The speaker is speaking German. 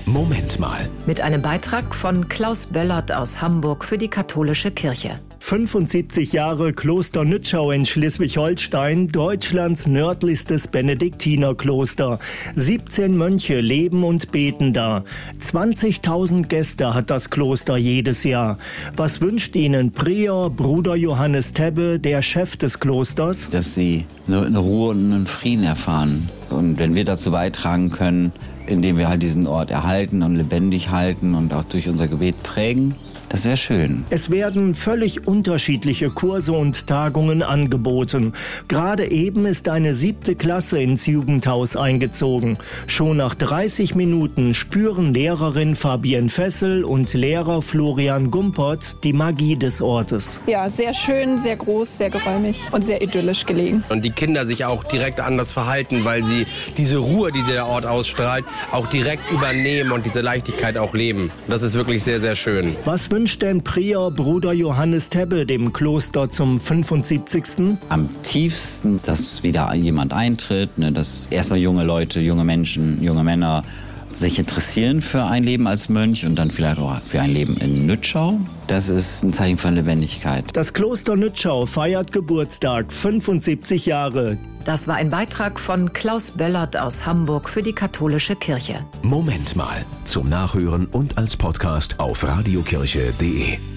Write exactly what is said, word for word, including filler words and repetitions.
Moment mal. Mit einem Beitrag von Klaus Böllert aus Hamburg für die katholische Kirche. fünfundsiebzig Jahre Kloster Nützschau in Schleswig-Holstein, Deutschlands nördlichstes Benediktinerkloster. siebzehn Mönche leben und beten da. zwanzigtausend Gäste hat das Kloster jedes Jahr. Was wünscht Ihnen Prior Bruder Johannes Tebbe, der Chef des Klosters? Dass sie eine, eine Ruhe und einen Frieden erfahren. Und wenn wir dazu beitragen können, indem wir halt diesen Ort erhalten und lebendig halten und auch durch unser Gebet prägen, das wäre schön. Es werden völlig unterschiedliche Kurse und Tagungen angeboten. Gerade eben ist eine siebte Klasse ins Jugendhaus eingezogen. Schon nach dreißig Minuten spüren Lehrerin Fabienne Fessel und Lehrer Florian Gumpert die Magie des Ortes. Ja, sehr schön, sehr groß, sehr geräumig und sehr idyllisch gelegen. Und die Kinder sich auch direkt anders verhalten, weil sie diese Ruhe, die der Ort ausstrahlt, auch direkt übernehmen und diese Leichtigkeit auch leben. Das ist wirklich sehr, sehr schön. Was wünscht denn Prior Bruder Johannes Tebbe dem Kloster zum fünfundsiebzigsten? Am tiefsten, dass wieder jemand eintritt, ne, dass erstmal junge Leute, junge Menschen, junge Männer sich interessieren für ein Leben als Mönch und dann vielleicht auch für ein Leben in Nützschau. Das ist ein Zeichen von Lebendigkeit. Das Kloster Nützschau feiert Geburtstag, fünfundsiebzig Jahre. Das war ein Beitrag von Klaus Böllert aus Hamburg für die katholische Kirche. Moment mal. Zum Nachhören und als Podcast auf radiokirche punkt de.